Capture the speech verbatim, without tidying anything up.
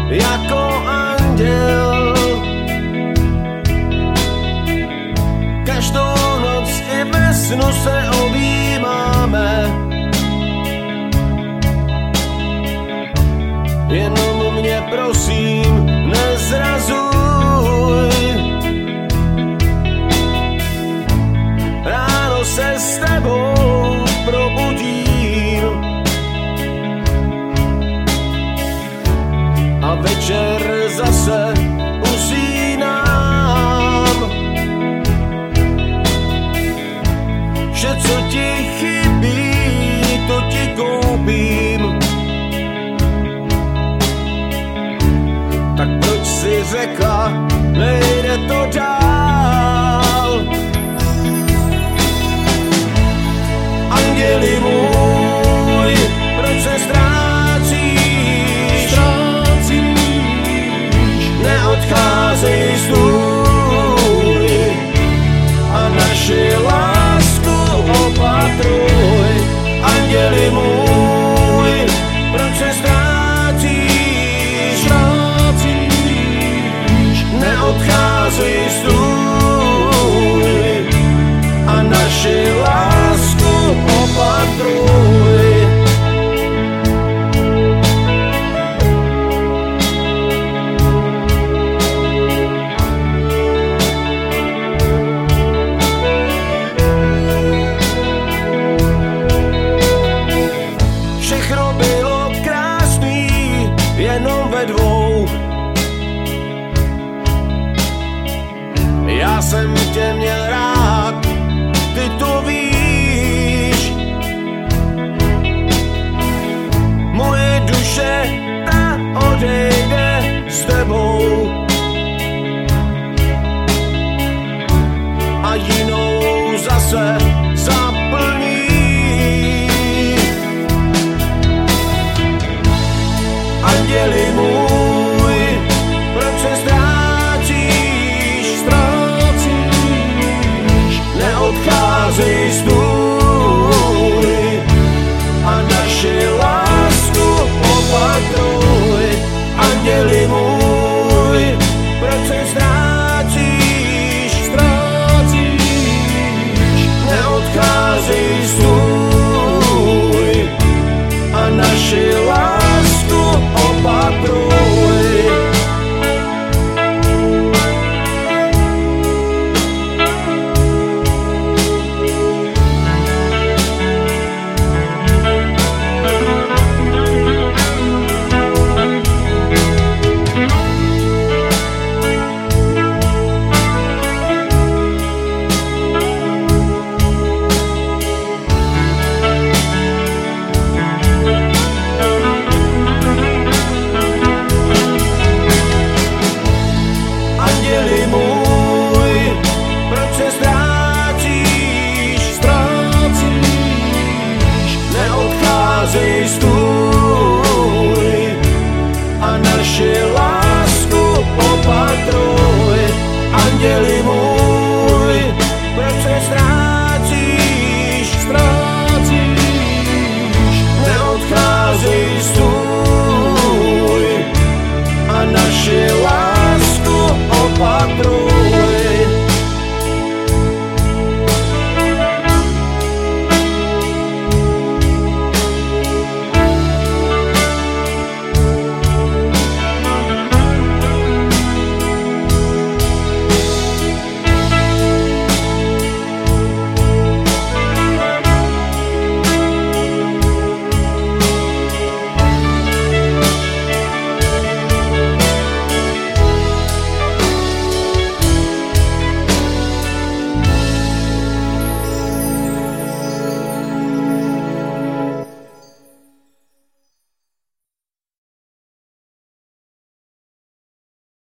jako anděl. Každou noc i ve snu se objímáme, jenom mě prosím nezrazuj. Ráno se s tebou probudím a večer zase usínám. Vše, co ti chybí, to ti koupím. Tak proč si řekla, nejde to dál? Anděli můj, proč se ztrácíš? Ztrácíš, neodcházej, stůj a naši lásku opatruj. Anděli můj, proč se ztrácíš? Ztrácíš, neodcházej, stůj a naši lásku opatruj. Všechno bylo krásný, jenom ve dvou. Já jsem tě měl rád, ty to víš. Moje duše, ta odejde s tebou.